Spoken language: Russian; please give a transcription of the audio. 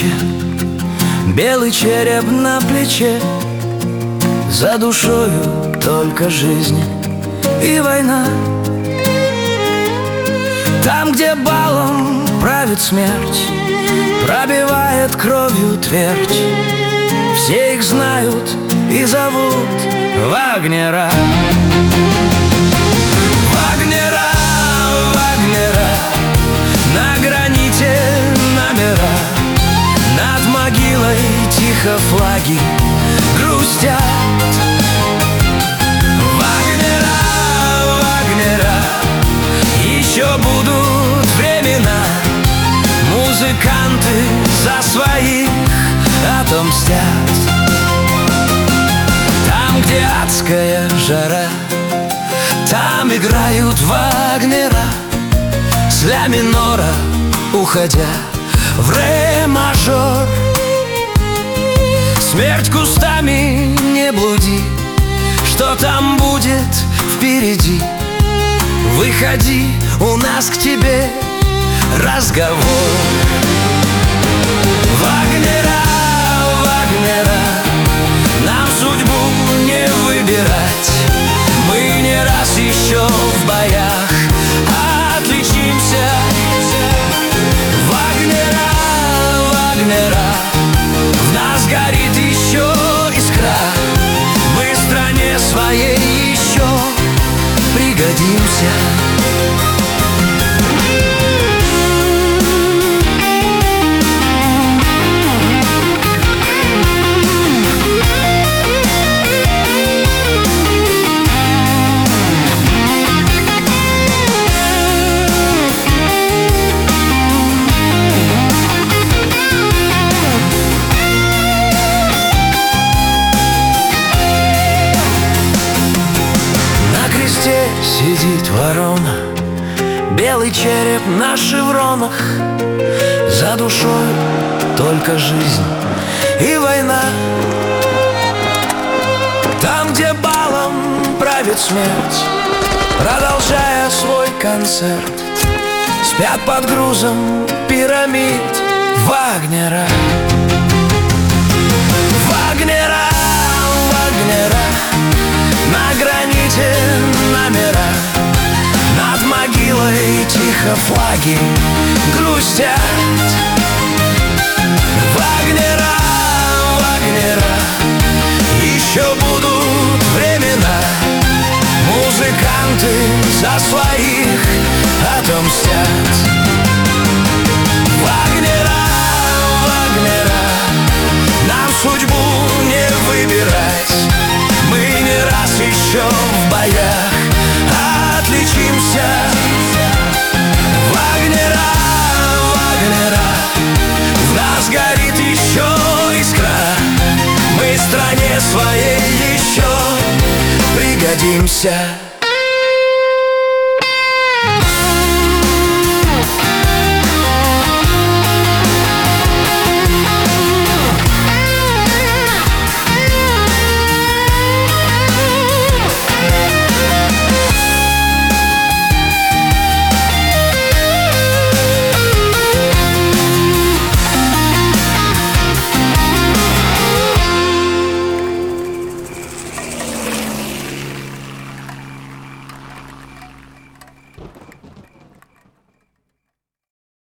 ночи, белый череп на плече, за душою только жизнь и война. Там, где балом правит смерть, пробивает кровью твердь, все их знают и зовут Вагнера. Вагнера, Вагнера, на граните номера, над могилой тихо флаги грустят. Вагнера, Вагнера, еще будут времена, музыканты за своих отомстят. Там, где адская жара, там играют Вагнера, с ля минора уходя в ре мажор. Смерть кустами не блуди, что там будет впереди. Выходи, у нас к тебе разговор. Вагнера, Вагнера, нам судьбу не выбирать. Мы не раз еще в боях отличимся. Вагнера, Вагнера, в нас горит еще искра. Мы стране своей еще пригодимся. Сидит ворона, белый череп на шевронах, за душой только жизнь и война. Там, где балом правит смерть, продолжая свой концерт, спят под грузом пирамид Вагнера. Вагнера, Вагнера, на граните номера, над могилой тихо флаги грустят. Вагнера, Вагнера, еще будут времена, музыканты за своих отомстят. Вагнера, Вагнера, нам судьбу не выбирать. Мы не раз еще в боях отличимся. Вагнера, Вагнера, в нас горит еще искра. Мы стране своей еще пригодимся.